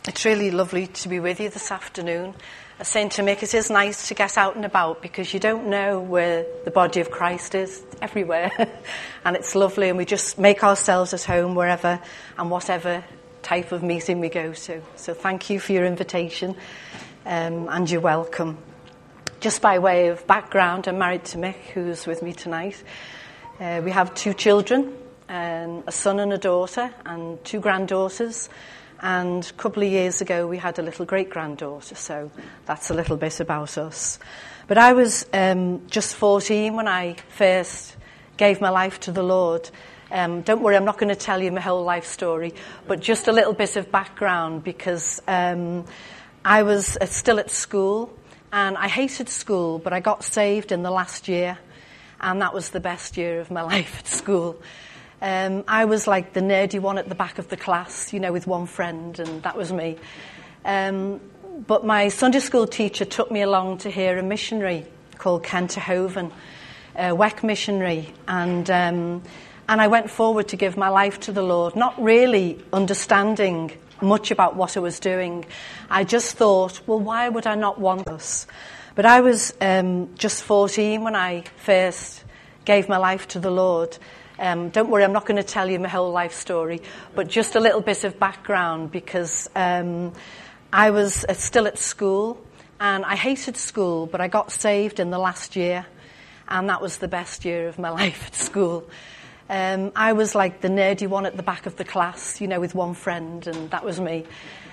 It's really lovely to be with you this afternoon. I was saying to Mick, it is nice to get out and about because you don't know where the body of Christ is. It's everywhere. And it's lovely, and we just make ourselves at home wherever and whatever type of meeting we go to. So thank you for your invitation, and you're welcome. Just by way of background, I'm married to Mick, who's with me tonight. We have 2 children, a son and a daughter, and 2 granddaughters. And a couple of years ago, we had a little great-granddaughter, so that's a little bit about us. But I was just 14 when I first gave my life to the Lord. Don't worry, I'm not going to tell you my whole life story, but just a little bit of background, because I was still at school, and I hated school, but I got saved in the last year, and that was the best year of my life at school. I was like the nerdy one at the back of the class, you know, with one friend, and that was me. But my Sunday school teacher took me along to hear a missionary called Ken Terhoeven, a WEC missionary, and I went forward to give my life to the Lord, not really understanding much about what I was doing. I just thought, well, why would I not want this? But I was just 14 when I first gave my life to the Lord. Don't worry, I'm not going to tell you my whole life story, but just a little bit of background, because I was still at school, and I hated school, but I got saved in the last year, and that was the best year of my life at school. I was like the nerdy one at the back of the class, you know, with one friend, and that was me.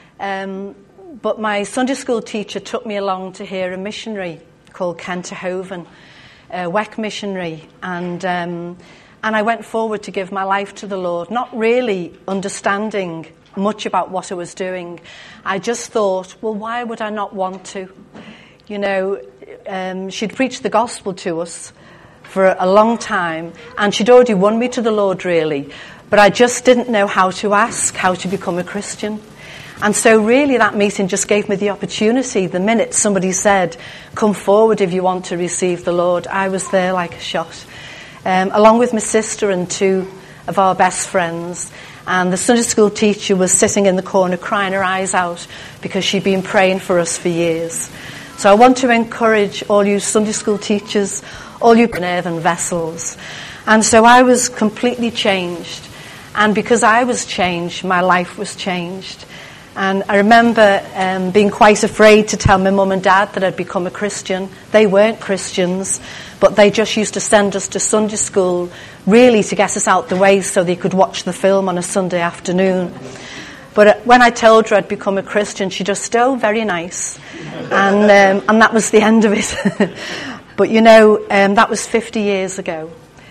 But my Sunday school teacher took me along to hear a missionary called Ken Terhoeven, a WEC missionary, and I went forward to give my life to the Lord, not really understanding much about what I was doing. I just thought, well, why would I not want to? You know, she'd preached the gospel to us for a long time, and she'd already won me to the Lord, really. But I just didn't know how to ask, how to become a Christian. And so really that meeting just gave me the opportunity. The minute somebody said, come forward if you want to receive the Lord, I was there like a shot. Along with my sister and 2 of our best friends. And the Sunday school teacher was sitting in the corner crying her eyes out because she'd been praying for us for years. So I want to encourage all you Sunday school teachers, all you earthen vessels. And so I was completely changed. And because I was changed, my life was changed. And I remember being quite afraid to tell my mum and dad that I'd become a Christian. They weren't Christians, but they just used to send us to Sunday school really to get us out the way so they could watch the film on a Sunday afternoon. But when I told her I'd become a Christian, she just, oh, very nice. And that was the end of it. But, you know, that was 50 years ago.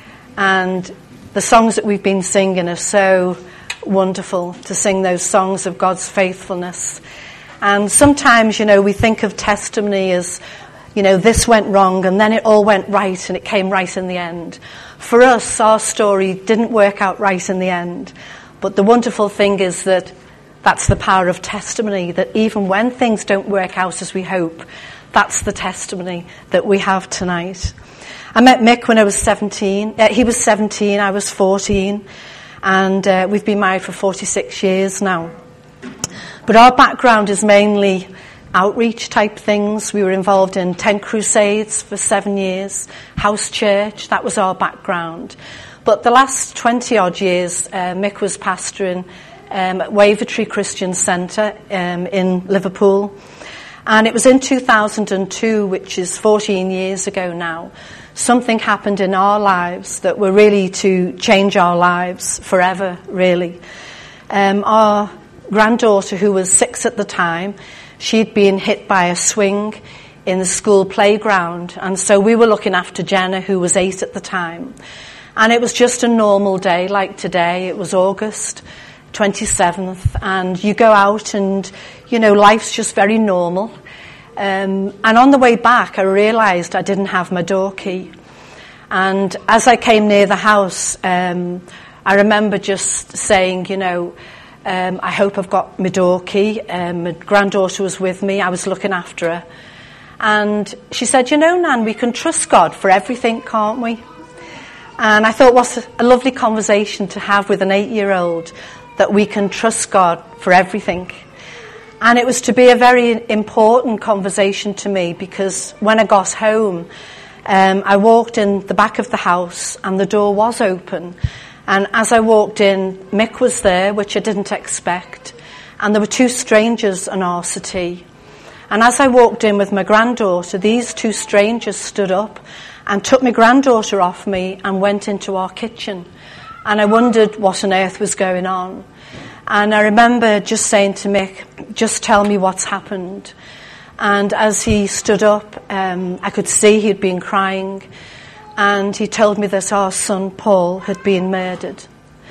And the songs that we've been singing are so wonderful, to sing those songs of God's faithfulness. And sometimes, you know, we think of testimony as, you know, this went wrong and then it all went right and it came right in the end. For us, our story didn't work out right in the end. But the wonderful thing is that that's the power of testimony, that even when things don't work out as we hope, that's the testimony that we have tonight. I met Mick when I was 17. He was 17, I was 14. And we've been married for 46 years now. But our background is mainly outreach type things. We were involved in tent crusades for 7 years, house church, that was our background. But the last 20 odd years, Mick was pastoring at Wavertree Christian Centre in Liverpool. And it was in 2002, which is 14 years ago now, something happened in our lives that were really to change our lives forever, really. Our granddaughter, who was 6 at the time, she'd been hit by a swing in the school playground. And so we were looking after Jenna, who was 8 at the time. And it was just a normal day like today. It was August 27th. And you go out and, you know, life's just very normal. And on the way back, I realised I didn't have my door key. And as I came near the house, I remember just saying, you know, I hope I've got my door key. My granddaughter was with me. I was looking after her. And she said, you know, Nan, we can trust God for everything, can't we? And I thought, what a lovely conversation to have with an 8-year-old, that we can trust God for everything. And it was to be a very important conversation to me, because when I got home, I walked in the back of the house and the door was open. And as I walked in, Mick was there, which I didn't expect. And there were two strangers on our settee. And as I walked in with my granddaughter, these two strangers stood up and took my granddaughter off me and went into our kitchen. And I wondered what on earth was going on. And I remember just saying to Mick, just tell me what's happened. And as he stood up, I could see he'd been crying. And he told me that our son, Paul, had been murdered.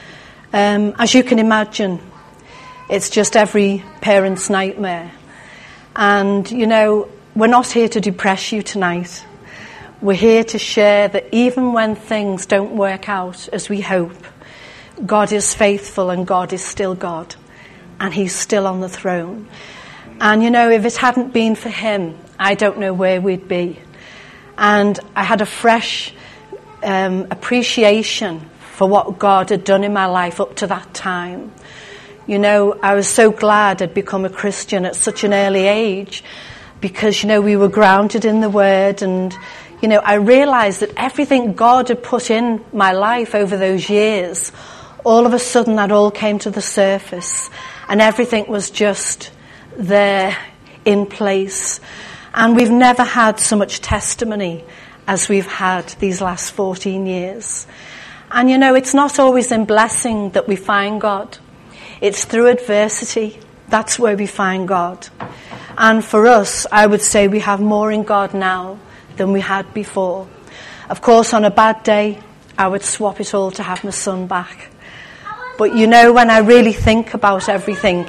As you can imagine, it's just every parent's nightmare. And, you know, we're not here to depress you tonight. We're here to share that even when things don't work out as we hope, God is faithful and God is still God. And he's still on the throne. And, you know, if it hadn't been for him, I don't know where we'd be. And I had a fresh appreciation for what God had done in my life up to that time. You know, I was so glad I'd become a Christian at such an early age, because, you know, we were grounded in the Word. And, you know, I realised that everything God had put in my life over those years, all of a sudden that all came to the surface, and everything was just there in place. And we've never had so much testimony as we've had these last 14 years. And, you know, it's not always in blessing that we find God. It's through adversity. That's where we find God. And for us, I would say we have more in God now than we had before. Of course, on a bad day, I would swap it all to have my son back. But, you know, when I really think about everything,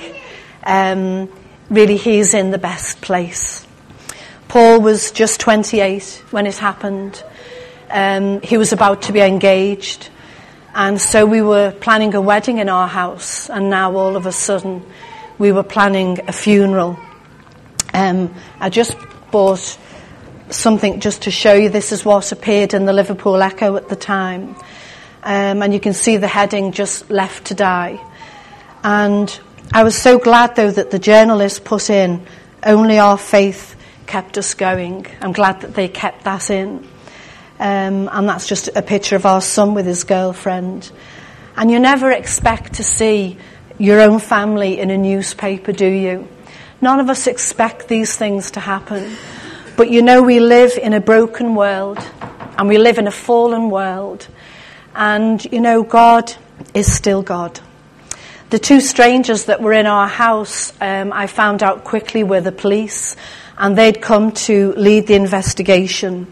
really he's in the best place. Paul was just 28 when it happened. He was about to be engaged. And so we were planning a wedding in our house. And now all of a sudden we were planning a funeral. I just bought something just to show you. This is what appeared in the Liverpool Echo at the time. And you can see the heading, just left to die. And I was so glad, though, that the journalist put in, only our faith kept us going. I'm glad that they kept that in. And that's just a picture of our son with his girlfriend. And you never expect to see your own family in a newspaper, do you? None of us expect these things to happen. But you know, we live in a broken world, and we live in a fallen world. And, you know, God is still God. The two strangers that were in our house, I found out quickly were the police, and they'd come to lead the investigation.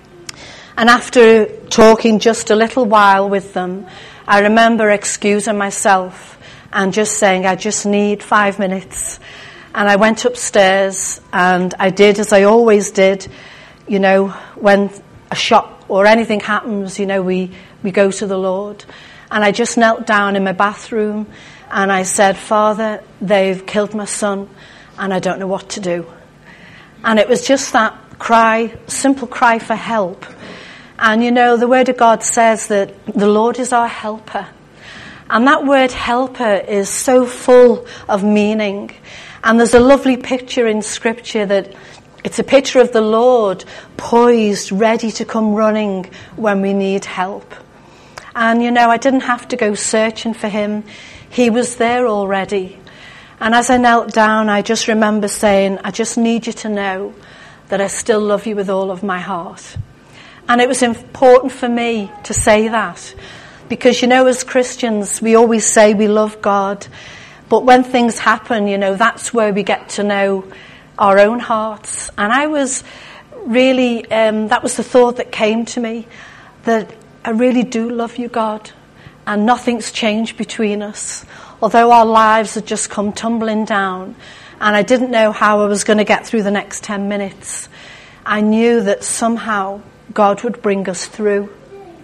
And after talking just a little while with them, I remember excusing myself and just saying, I just need 5 minutes. And I went upstairs and I did as I always did. You know, when a shock or anything happens, you know, we go to the Lord. And I just knelt down in my bathroom and I said, Father, they've killed my son and I don't know what to do. And it was just that cry, simple cry for help. And, you know, the Word of God says that the Lord is our helper. And that word helper is so full of meaning. And there's a lovely picture in Scripture that it's a picture of the Lord poised, ready to come running when we need help. And, you know, I didn't have to go searching for him. He was there already. And as I knelt down, I just remember saying, I just need you to know that I still love you with all of my heart. And it was important for me to say that. Because, you know, as Christians, we always say we love God. But when things happen, you know, that's where we get to know our own hearts. And I was really, that was the thought that came to me, that I really do love you, God. And nothing's changed between us. Although our lives had just come tumbling down. And I didn't know how I was going to get through the next 10 minutes. I knew that somehow God would bring us through.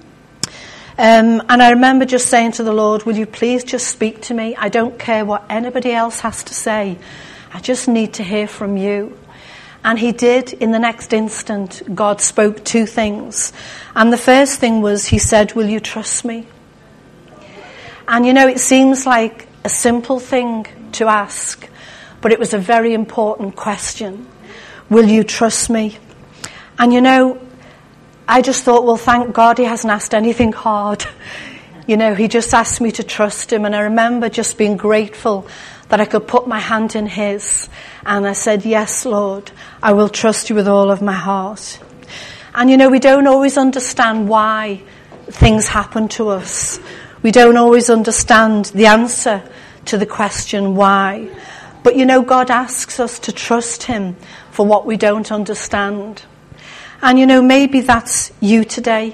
And I remember just saying to the Lord, will you please just speak to me? I don't care what anybody else has to say. I just need to hear from you. And he did. In the next instant, God spoke two things. And the first thing was, he said, will you trust me? And, you know, it seems like a simple thing to ask. But but it was a very important question. Will you trust me? And you know, I just thought, well, thank God he hasn't asked anything hard. You know, he just asked me to trust him. And I remember just being grateful that I could put my hand in his. And I said, yes, Lord, I will trust you with all of my heart. And you know, we don't always understand why things happen to us. We don't always understand the answer to the question why. But you know, God asks us to trust him for what we don't understand. And you know, maybe that's you today.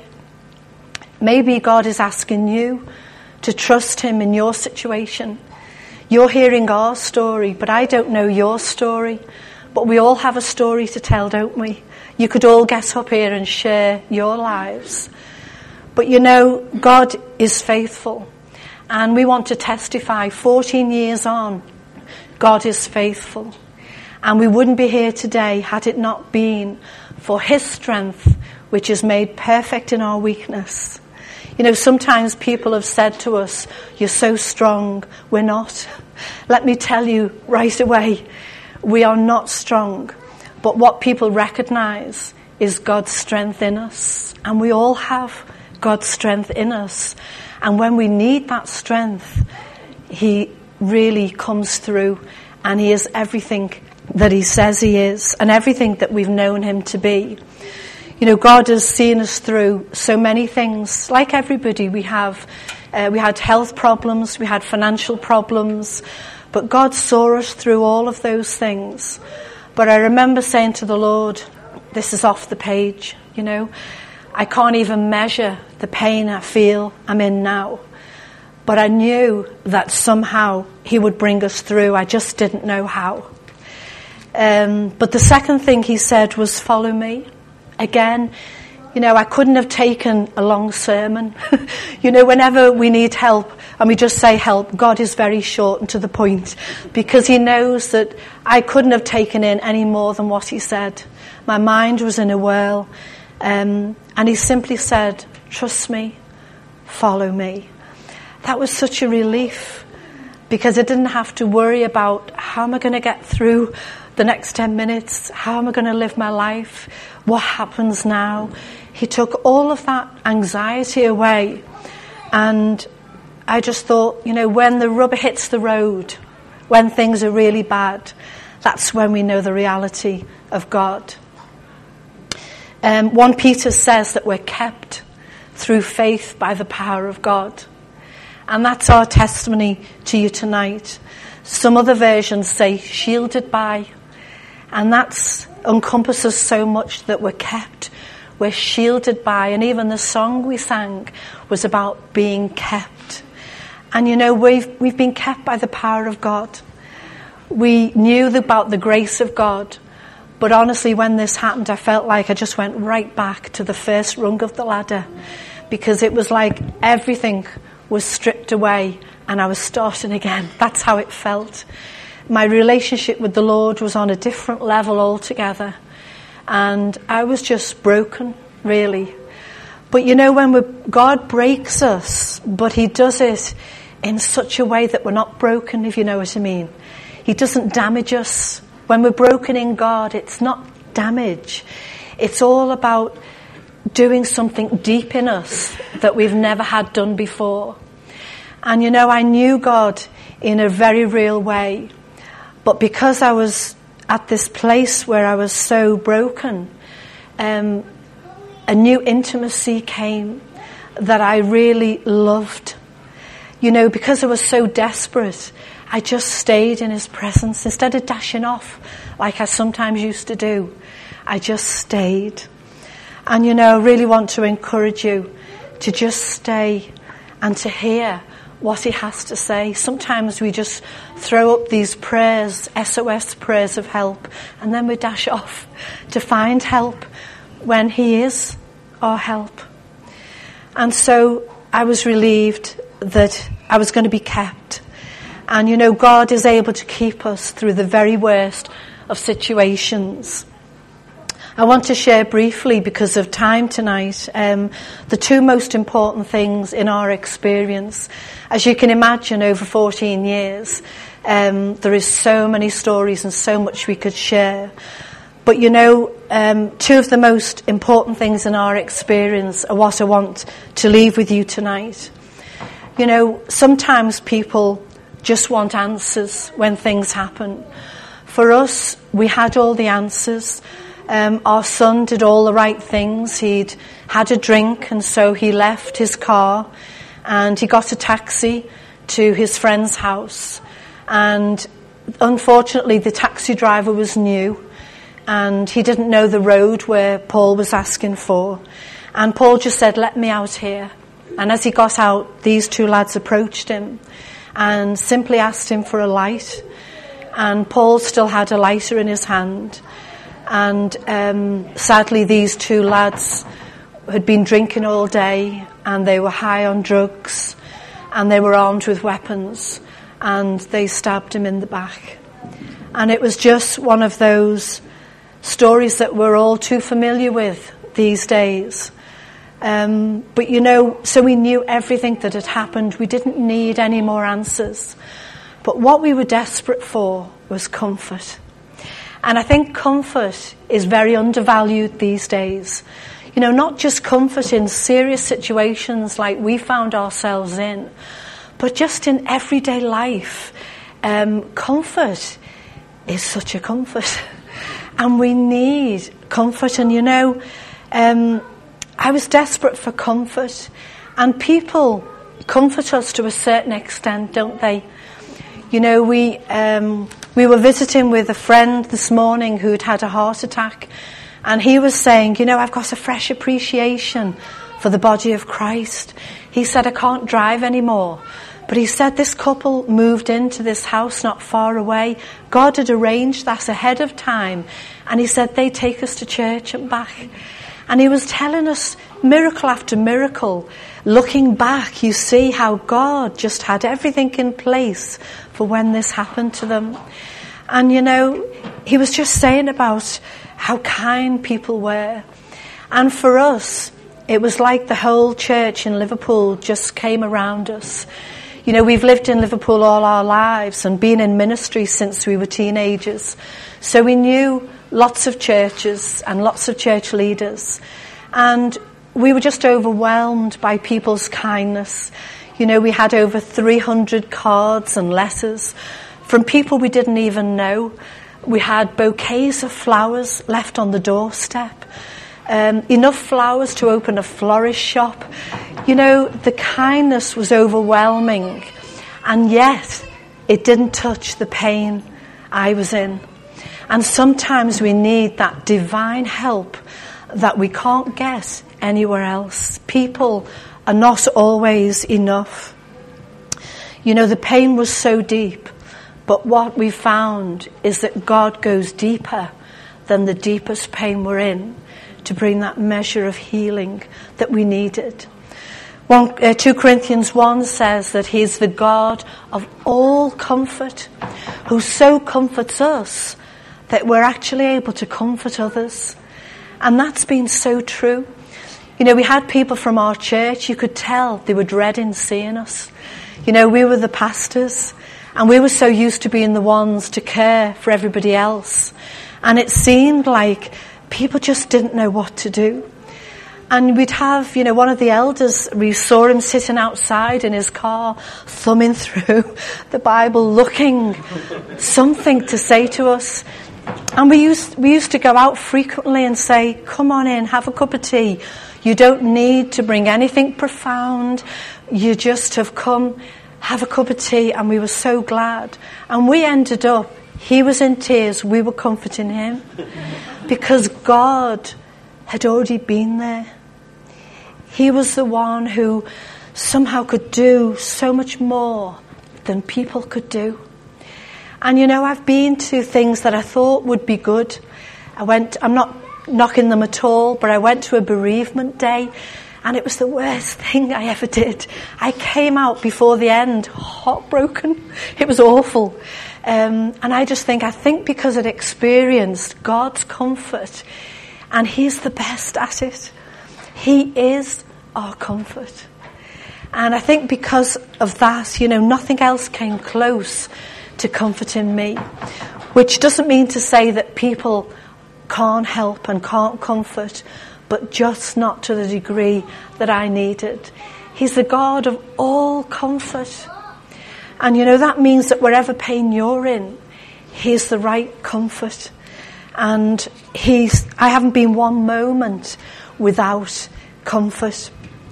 Maybe God is asking you to trust him in your situation. You're hearing our story, but I don't know your story. But we all have a story to tell, don't we? You could all get up here and share your lives. But you know, God is faithful. And we want to testify 14 years on, God is faithful. And we wouldn't be here today had it not been for his strength, which is made perfect in our weakness. You know, sometimes people have said to us, you're so strong. We're not. Let me tell you right away, we are not strong. But what people recognize is God's strength in us. And we all have God's strength in us. And when we need that strength, he really comes through, and he is everything that he says he is and everything that we've known him to be. You know, God has seen us through so many things. Like everybody, we had health problems, we had financial problems, but God saw us through all of those things. But I remember saying to the Lord, this is off the page, you know. I can't even measure the pain I feel I'm in now. But I knew that somehow he would bring us through. I just didn't know how. But the second thing he said was, follow me. Again, you know, I couldn't have taken a long sermon. You know, whenever we need help and we just say help, God is very short and to the point, because he knows that I couldn't have taken in any more than what he said. My mind was in a whirl. And he simply said, trust me, follow me. That was such a relief, because I didn't have to worry about how am I going to get through the next 10 minutes? How am I going to live my life? What happens now? He took all of that anxiety away. And I just thought, you know, when the rubber hits the road, when things are really bad, that's when we know the reality of God. 1 Peter says that we're kept through faith by the power of God. And that's our testimony to you tonight. Some other versions say shielded by. And that encompasses so much, that we're kept, we're shielded by. And even the song we sang was about being kept. And you know, we've been kept by the power of God. We knew about the grace of God. But honestly, when this happened, I felt like I just went right back to the first rung of the ladder, because it was like everything was stripped away and I was starting again. That's how it felt. My relationship with the Lord was on a different level altogether. And I was just broken, really. But you know, when God breaks us, but he does it in such a way that we're not broken, if you know what I mean. He doesn't damage us. When we're broken in God, it's not damage. It's all about doing something deep in us that we've never had done before. And you know, I knew God in a very real way. But because I was at this place where I was so broken, a new intimacy came that I really loved. You know, because I was so desperate, I just stayed in his presence. Instead of dashing off like I sometimes used to do, I just stayed. And you know, I really want to encourage you to just stay and to hear what he has to say. Sometimes we just throw up these prayers, SOS prayers of help, and then we dash off to find help when he is our help. And so I was relieved that I was going to be kept. And you know, God is able to keep us through the very worst of situations. I want to share briefly, because of time tonight, the two most important things in our experience. As you can imagine, over 14 years, There is so many stories and so much we could share. But two of the most important things in our experience are what I want to leave with you tonight. Sometimes people just want answers when things happen. For us, we had all the answers. Our son did all the right things. He'd had a drink, and so he left his car and he got a taxi to his friend's house. And unfortunately, the taxi driver was new and he didn't know the road where Paul was asking for. And Paul just said, "Let me out here." And as he got out, these two lads approached him and simply asked him for a light. And Paul still had a lighter in his hand. And sadly, these two lads had been drinking all day and they were high on drugs and they were armed with weapons, and they stabbed him in the back. And it was just one of those stories that we're all too familiar with these days. But so we knew everything that had happened. We didn't need any more answers. But what we were desperate for was comfort. And I think comfort is very undervalued these days. Not just comfort in serious situations like we found ourselves in, but just in everyday life. Comfort is such a comfort. And we need comfort. And I was desperate for comfort. And people comfort us to a certain extent, don't they? We were visiting with a friend this morning who'd had a heart attack, and he was saying, I've got a fresh appreciation for the body of Christ. He said, "I can't drive anymore." But he said this couple moved into this house not far away. God had arranged that ahead of time. And he said they'd take us to church and back. And he was telling us miracle after miracle. Looking back, you see how God just had everything in place for when this happened to them. And he was just saying about how kind people were. And for us, it was like the whole church in Liverpool just came around us. We've lived in Liverpool all our lives and been in ministry since we were teenagers. So we knew lots of churches and lots of church leaders. And we were just overwhelmed by people's kindness. We had over 300 cards and letters from people we didn't even know. We had bouquets of flowers left on the doorstep. Enough flowers to open a florist shop. The kindness was overwhelming, and yet it didn't touch the pain I was in. And sometimes we need that divine help that we can't get anywhere else. People are not always enough. The pain was so deep, but what we found is that God goes deeper than the deepest pain we're in, to bring that measure of healing that we needed. 2 Corinthians 1 says that he's the God of all comfort, who so comforts us that we're actually able to comfort others. And that's been so true. We had people from our church, you could tell they were dreading seeing us. We were the pastors, and we were so used to being the ones to care for everybody else. And it seemed like people just didn't know what to do. And we'd have, one of the elders, we saw him sitting outside in his car, thumbing through the Bible, looking something to say to us. And we used to go out frequently and say, "Come on in, have a cup of tea. You don't need to bring anything profound. You just have come, have a cup of tea." And we were so glad. And we ended up, he was in tears, we were comforting him. Because God had already been there. He was the one who somehow could do so much more than people could do. And I've been to things that I thought would be good. I'm not knocking them at all, but I went to a bereavement day, and it was the worst thing I ever did. I came out before the end, heartbroken. It was awful. And I think because I'd experienced God's comfort, and he's the best at it. He is our comfort. And I think because of that, nothing else came close to comfort in me. Which doesn't mean to say that people can't help and can't comfort, but just not to the degree that I needed. He's the God of all comfort. And that means that wherever pain you're in, He's the right comfort. And I haven't been one moment without comfort.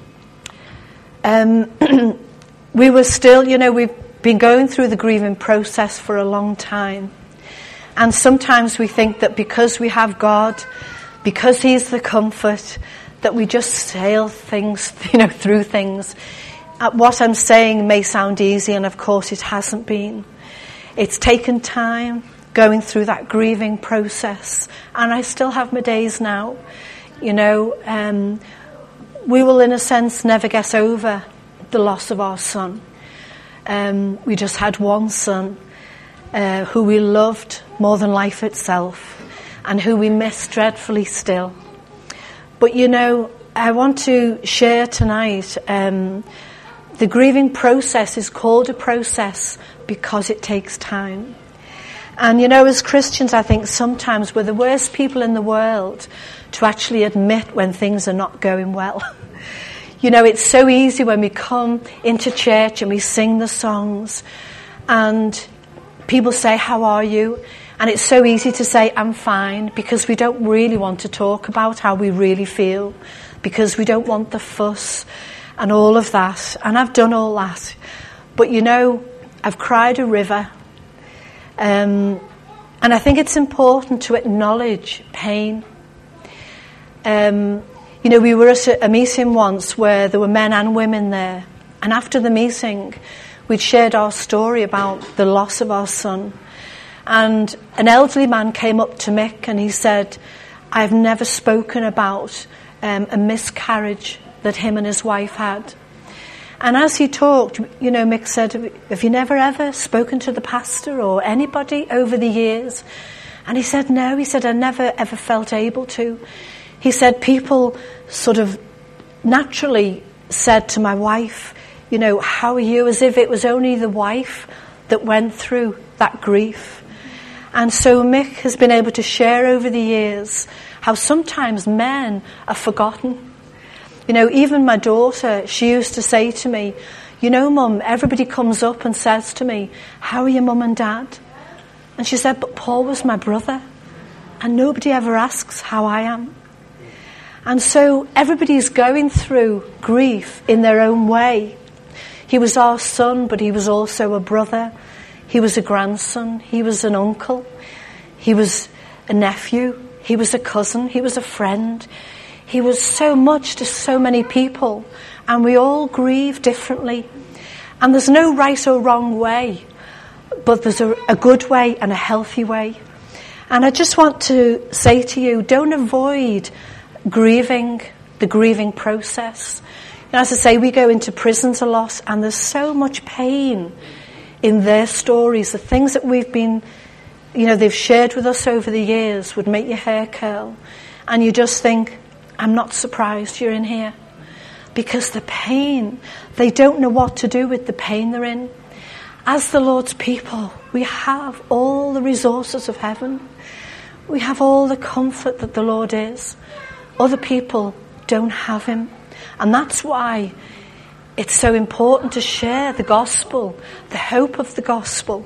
We were still, we've been going through the grieving process for a long time. And sometimes we think that because we have God, because He's the comfort, that we just sail things, through things. What I'm saying may sound easy, and of course it hasn't been. It's taken time going through that grieving process, and I still have my days now. We will, in a sense, never get over the loss of our son. We just had one son who we loved more than life itself, and who we miss dreadfully still. But I want to share tonight, the grieving process is called a process because it takes time. And as Christians, I think sometimes we're the worst people in the world to actually admit when things are not going well. It's so easy when we come into church and we sing the songs and people say, "How are you?" And it's so easy to say, "I'm fine," because we don't really want to talk about how we really feel, because we don't want the fuss and all of that. And I've done all that. But I've cried a river. And I think it's important to acknowledge pain. We were at a meeting once where there were men and women there. And after the meeting, we'd shared our story about the loss of our son. And an elderly man came up to Mick and he said, "I've never spoken about a miscarriage that him and his wife had." And as he talked, Mick said, "Have you never ever spoken to the pastor or anybody over the years?" And he said, "No." He said, "I never ever felt able to." He said, "People sort of naturally said to my wife, how are you?" As if it was only the wife that went through that grief. And so Mick has been able to share over the years how sometimes men are forgotten. Even my daughter, she used to say to me, "Mum, everybody comes up and says to me, 'How are your mum and dad?' And she said, 'But Paul was my brother, and nobody ever asks how I am.'" And so everybody's going through grief in their own way. He was our son, but he was also a brother. He was a grandson. He was an uncle. He was a nephew. He was a cousin. He was a friend. He was so much to so many people. And we all grieve differently. And there's no right or wrong way. But there's a good way and a healthy way. And I just want to say to you, don't avoid grieving, the grieving process. As I say, we go into prisons a lot, and there's so much pain in their stories. The things that we've been, they've shared with us over the years would make your hair curl. And you just think, I'm not surprised you're in here. Because the pain, they don't know what to do with the pain they're in. As the Lord's people, we have all the resources of heaven. We have all the comfort that the Lord is. Other people don't have Him. And that's why it's so important to share the gospel, the hope of the gospel.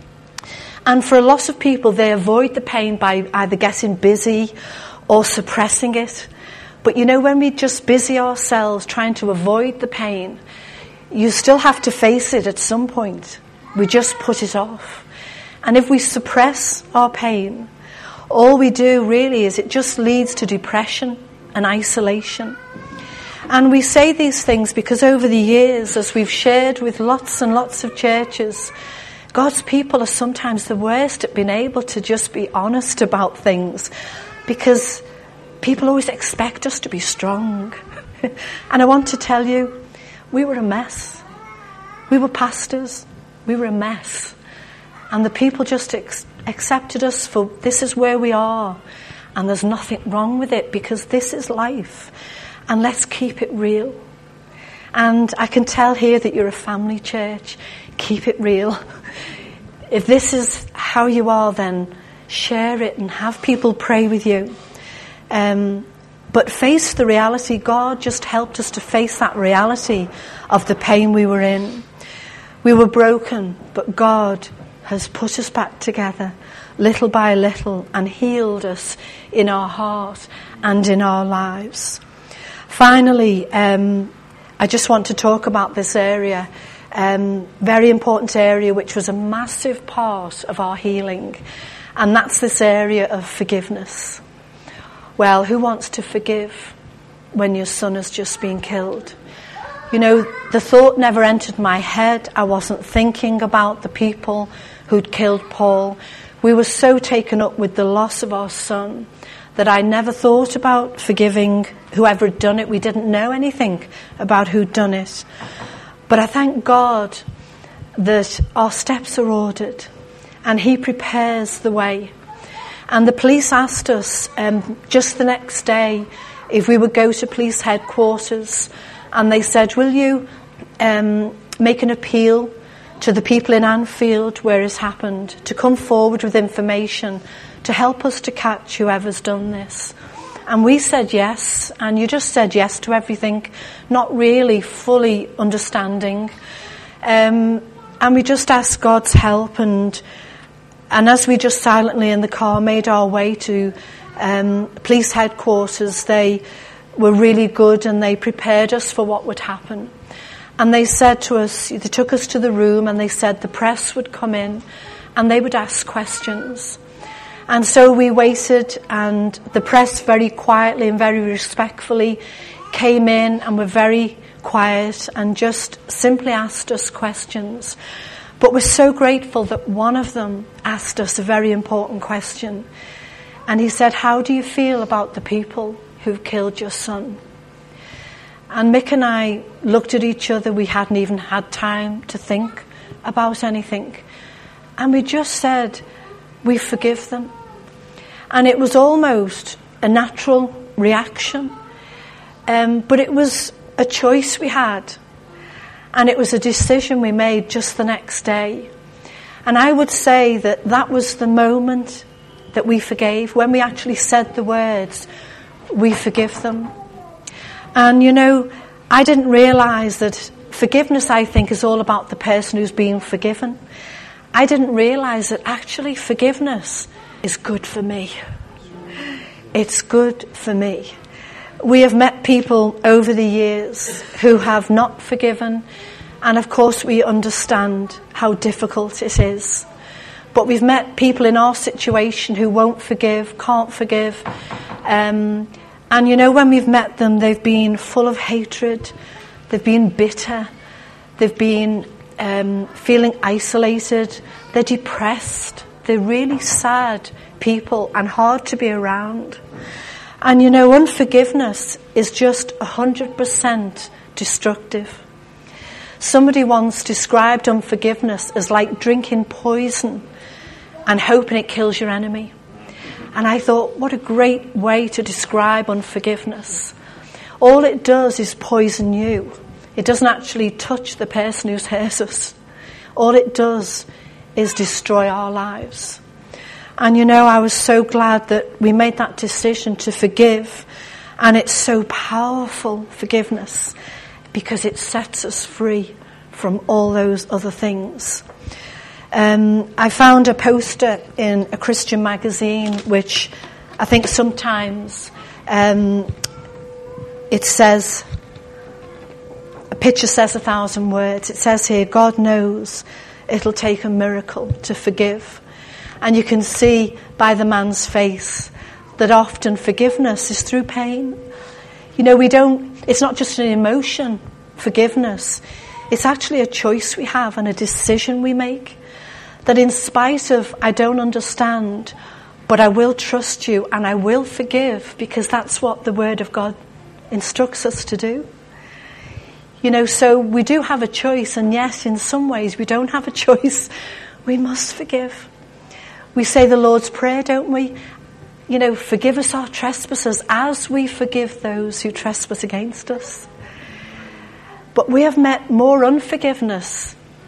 And for a lot of people, they avoid the pain by either getting busy or suppressing it. But when we just busy ourselves trying to avoid the pain, you still have to face it at some point. We just put it off. And if we suppress our pain, all we do really is it just leads to depression and isolation. And we say these things because over the years, as we've shared with lots and lots of churches, God's people are sometimes the worst at being able to just be honest about things, because people always expect us to be strong. And I want to tell you, we were a mess. We were pastors. We were a mess. And the people just accepted us for this is where we are. And there's nothing wrong with it, because this is life. And let's keep it real. And I can tell here that you're a family church. Keep it real. If this is how you are, then share it and have people pray with you. But face the reality. God just helped us to face that reality of the pain we were in. We were broken, but God has put us back together little by little and healed us in our heart and in our lives. Finally, I just want to talk about this area, very important area, which was a massive part of our healing, and that's this area of forgiveness. Well, who wants to forgive when your son has just been killed? You know, the thought never entered my head. I wasn't thinking about the people who'd killed Paul. We were so taken up with the loss of our son that I never thought about forgiving whoever had done it. We didn't know anything about who'd done it. But I thank God that our steps are ordered and he prepares the way. And the police asked us just the next day if we would go to police headquarters, and they said, will you make an appeal to the people in Anfield where it's happened to come forward with information to help us to catch whoever's done this. And we said yes, and you just said yes to everything, not really fully understanding. And we just asked God's help, and as we just silently in the car made our way to police headquarters, they were really good and they prepared us for what would happen. And they said to us, they took us to the room and they said the press would come in and they would ask questions. And so we waited, and the press very quietly and very respectfully came in and were very quiet and just simply asked us questions. But we're so grateful that one of them asked us a very important question. And he said, how do you feel about the people who've killed your son? And Mick and I looked at each other. We hadn't even had time to think about anything. And we just said, we forgive them. And it was almost a natural reaction. But it was a choice we had. And it was a decision we made just the next day. And I would say that that was the moment that we forgave, when we actually said the words, we forgive them. And, you know, I didn't realise that forgiveness, I think, is all about the person who's being forgiven. I didn't realise that actually forgiveness is good for me. It's good for me. We have met people over the years who have not forgiven, and of course we understand how difficult it is. But we've met people in our situation who won't forgive, can't forgive. And you know, when we've met them, they've been full of hatred, they've been bitter, they've been feeling isolated, they're depressed, they're really sad people and hard to be around. And you know, unforgiveness is just 100% destructive. Somebody once described unforgiveness as like drinking poison and hoping it kills your enemy. And I thought, what a great way to describe unforgiveness. All it does is poison you. It doesn't actually touch the person who's hurt us. All it does is destroy our lives. And you know, I was so glad that we made that decision to forgive. And it's so powerful, forgiveness, because it sets us free from all those other things. I found a poster in a Christian magazine, which I think sometimes it says, a picture says 1,000 words. It says here, God knows it'll take a miracle to forgive. And you can see by the man's face that often forgiveness is through pain. You know, it's not just an emotion, forgiveness. It's actually a choice we have and a decision we make. That in spite of, I don't understand, but I will trust you and I will forgive, because that's what the Word of God instructs us to do. You know, so we do have a choice, and yes, in some ways we don't have a choice. We must forgive. We say the Lord's Prayer, don't we? You know, forgive us our trespasses as we forgive those who trespass against us. But we have met more unforgiveness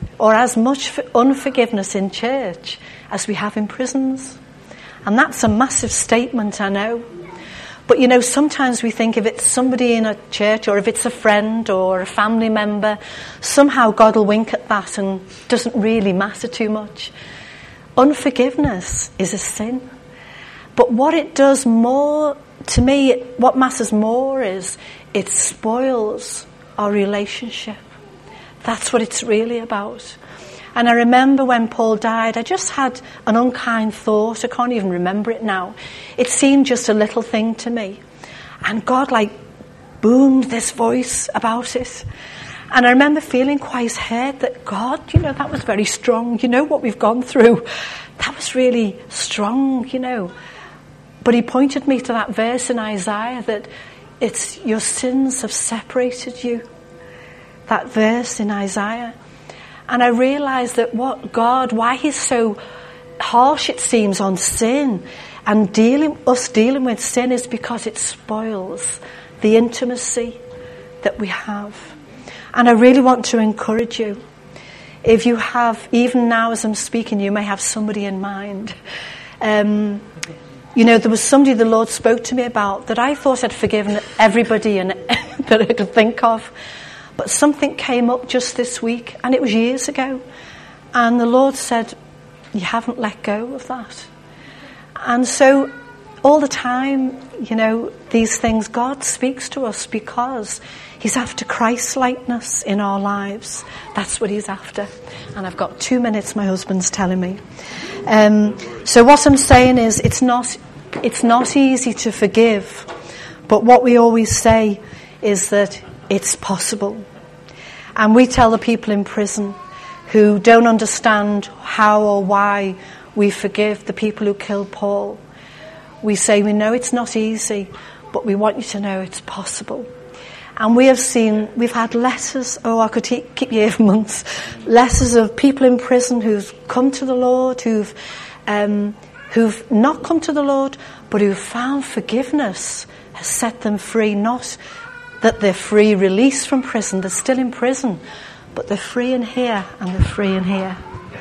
or as much unforgiveness in church as we have in prisons. And that's a massive statement, I know. But, you know, sometimes we think if it's somebody in a church or if it's a friend or a family member, somehow God will wink at that and doesn't really matter too much. Unforgiveness is a sin. But what it does more, to me, what matters more is it spoils our relationship. That's what it's really about. And I remember when Paul died, I just had an unkind thought. I can't even remember it now. It seemed just a little thing to me. And God boomed this voice about it. And I remember feeling quite hurt that God, you know, that was very strong. You know what we've gone through. That was really strong, you know. But he pointed me to that verse in Isaiah that it's your sins have separated you. That verse in Isaiah. And I realised that why he's so harsh, it seems, on sin and dealing with sin is because it spoils the intimacy that we have. And I really want to encourage you. If you have, even now as I'm speaking, you may have somebody in mind. You know, there was somebody the Lord spoke to me about that I thought I'd forgiven everybody and that I could think of. But something came up just this week, and it was years ago. And the Lord said, you haven't let go of that. And so all the time, you know, these things, God speaks to us because he's after Christ-likeness in our lives. That's what he's after. And I've got 2 minutes, my husband's telling me. So what I'm saying is it's not easy to forgive. But what we always say is that it's possible. And we tell the people in prison who don't understand how or why we forgive the people who killed Paul. We say, we know it's not easy, but we want you to know it's possible. And we've had letters, I could keep you here for months, letters of people in prison who've come to the Lord, who've not come to the Lord, but who've found forgiveness has set them free, not that they're free, released from prison. They're still in prison, but they're free in here and they're free in here.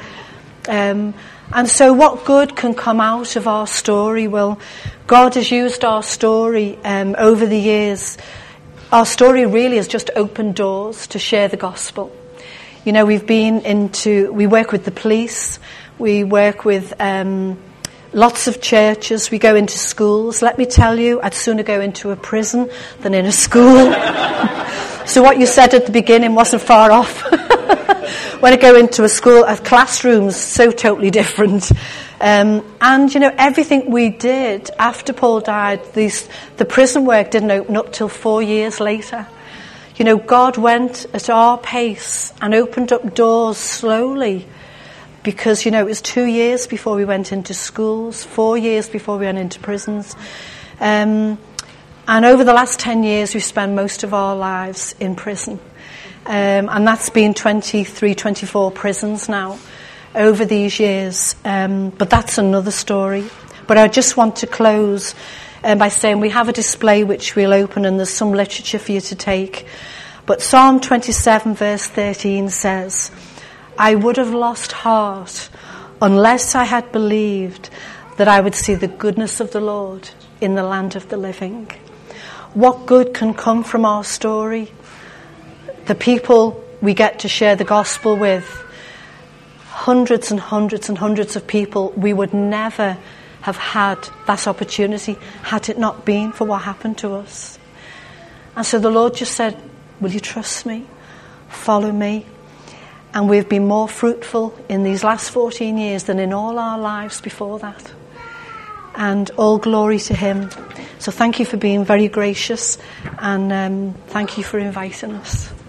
And so what good can come out of our story? Well, God has used our story over the years. Our story really has just opened doors to share the gospel. You know, we work with the police, we work with lots of churches, we go into schools. Let me tell you, I'd sooner go into a prison than in a school. So what you said at the beginning wasn't far off. When I go into a school, a classroom's so totally different. And, you know, everything we did after Paul died, the prison work didn't open up till 4 years later. You know, God went at our pace and opened up doors slowly. Because, you know, it was 2 years before we went into schools, 4 years before we went into prisons. And over the last 10 years, we've spent most of our lives in prison. And that's been 23, 24 prisons now over these years. But that's another story. But I just want to close by saying we have a display which we'll open and there's some literature for you to take. But Psalm 27 verse 13 says, I would have lost heart unless I had believed that I would see the goodness of the Lord in the land of the living. What good can come from our story? The people we get to share the gospel with, hundreds and hundreds and hundreds of people, we would never have had that opportunity had it not been for what happened to us. And so the Lord just said, will you trust me? Follow me. And we've been more fruitful in these last 14 years than in all our lives before that. And all glory to him. So thank you for being very gracious and thank you for inviting us.